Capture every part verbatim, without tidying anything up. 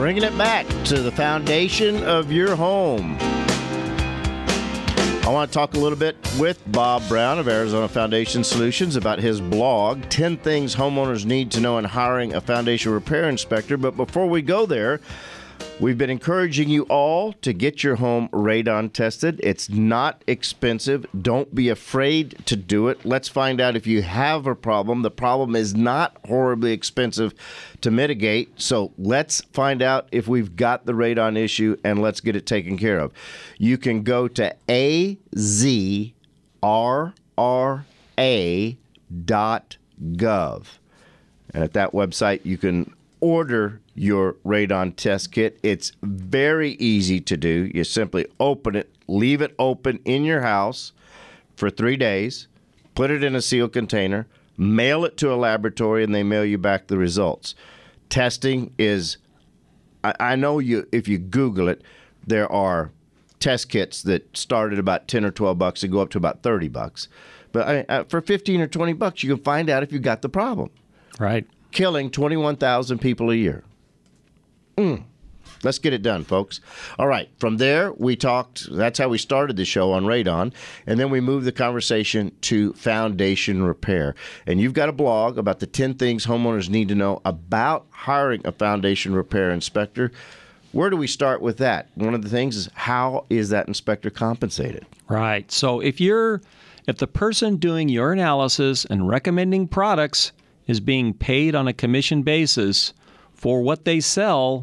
bringing it back to the foundation of your home. I want to talk a little bit with Bob Brown of Arizona Foundation Solutions about his blog, ten Things Homeowners Need to Know in Hiring a Foundation Repair Inspector. But before we go there, we've been encouraging you all to get your home radon tested. It's not expensive. Don't be afraid to do it. Let's find out if you have a problem. The problem is not horribly expensive to mitigate. So let's find out if we've got the radon issue and let's get it taken care of. You can go to A Z R R A dot gov. And at that website, you can order your radon test kit. It's very easy to do. You simply open it, leave it open in your house for three days, put it in a sealed container, mail it to a laboratory, and they mail you back the results. Testing is, I, I know you. If you Google it, there are test kits that start at about ten or twelve bucks and go up to about thirty bucks. But I, uh, for fifteen or twenty bucks, you can find out if you've got the problem. Right. Killing twenty-one thousand people a year. Mm. Let's get it done, folks. All right. From there, we talked. That's how we started the show on radon. And then we moved the conversation to foundation repair. And you've got a blog about the ten things homeowners need to know about hiring a foundation repair inspector. Where do we start with that? One of the things is, how is that inspector compensated? Right. So if you're, if the person doing your analysis and recommending products is being paid on a commission basis for what they sell,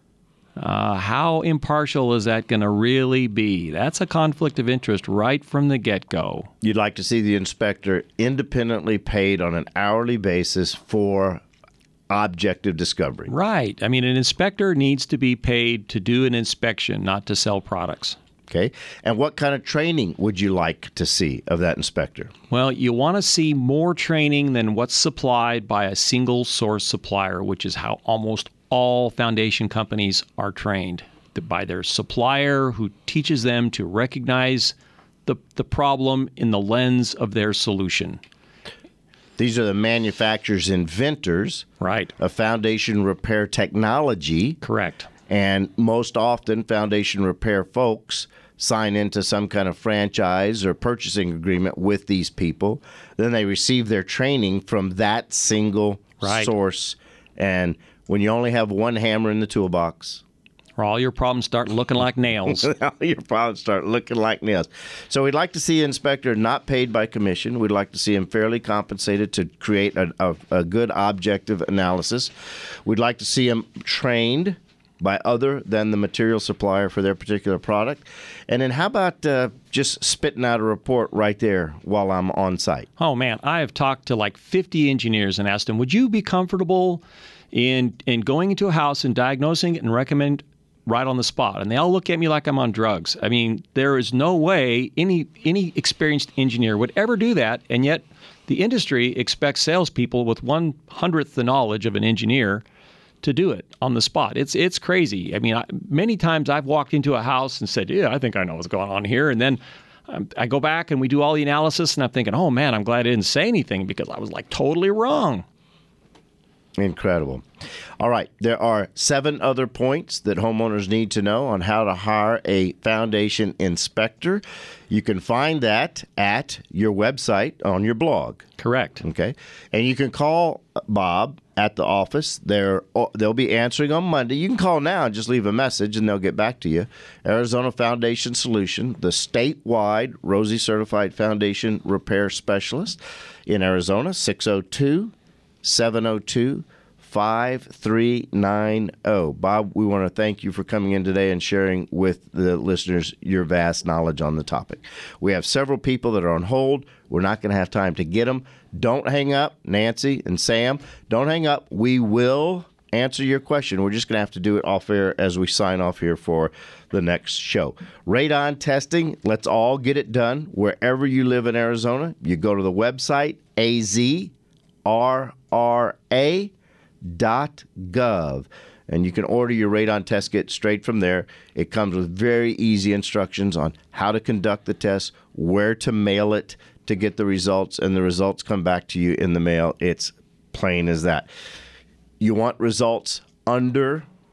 uh, how impartial is that going to really be? That's a conflict of interest right from the get-go. You'd like to see the inspector independently paid on an hourly basis for objective discovery. Right. I mean, an inspector needs to be paid to do an inspection, not to sell products. Okay. And what kind of training would you like to see of that inspector? Well, you want to see more training than what's supplied by a single source supplier, which is how almost all foundation companies are trained, by their supplier who teaches them to recognize the, the problem in the lens of their solution. These are the manufacturer's inventors right. of foundation repair technology. Correct. And most often, foundation repair folks sign into some kind of franchise or purchasing agreement with these people. Then they receive their training from that single right. source. And when you only have one hammer in the toolbox, or all your problems start looking like nails. all your problems start looking like nails. So we'd like to see an inspector not paid by commission. We'd like to see him fairly compensated to create a, a, a good objective analysis. We'd like to see him trained by other than the material supplier for their particular product. And then how about uh, just spitting out a report right there while I'm on site? Oh, man, I have talked to like fifty engineers and asked them, would you be comfortable in in going into a house and diagnosing it and recommend right on the spot? And they all look at me like I'm on drugs. I mean, there is no way any any experienced engineer would ever do that, and yet the industry expects salespeople with one hundredth the knowledge of an engineer to do it on the spot. It's it's crazy. I mean, I, many times I've walked into a house and said, yeah, I think I know what's going on here. And then um, I go back and we do all the analysis and I'm thinking, oh man, I'm glad I didn't say anything because I was like totally wrong. Incredible. All right. There are seven other points that homeowners need to know on how to hire a foundation inspector. You can find that at your website on your blog. Correct. Okay. And you can call Bob at the office. They're, they'll be answering on Monday. You can call now and just leave a message and they'll get back to you. Arizona Foundation Solution, the statewide Rosie Certified Foundation Repair Specialist in Arizona, six oh two, seven oh two, five three nine oh. Bob, we want to thank you for coming in today and sharing with the listeners your vast knowledge on the topic. We have several people that are on hold. We're not going to have time to get them. Don't hang up, Nancy and Sam. Don't hang up. We will answer your question. We're just going to have to do it off air as we sign off here for the next show. Radon testing, let's all get it done. Wherever you live in Arizona, you go to the website, A Z R R A dot gov, and you can order your radon test kit straight from there. It comes with very easy instructions on how to conduct the test, where to mail it to get the results, and the results come back to you in the mail. It's plain as that. You want results under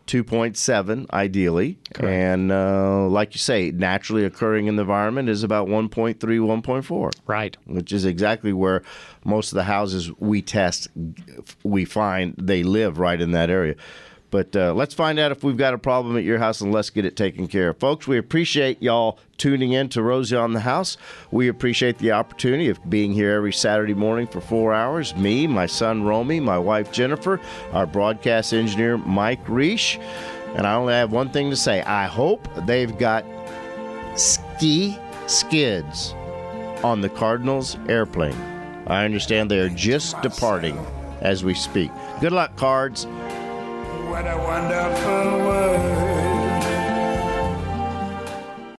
two point seven ideally. Correct. And uh, like you say, naturally occurring in the environment is about one point three, one point four. Right. Which is exactly where most of the houses we test, we find they live right in that area. But uh, let's find out if we've got a problem at your house, and let's get it taken care of. Folks, we appreciate y'all tuning in to Rosie on the House. We appreciate the opportunity of being here every Saturday morning for four hours. Me, my son Romy, my wife Jennifer, our broadcast engineer Mike Reish. And I only have one thing to say. I hope they've got ski skids on the Cardinals airplane. I understand they are just departing as we speak. Good luck, Cards. What a wonderful world.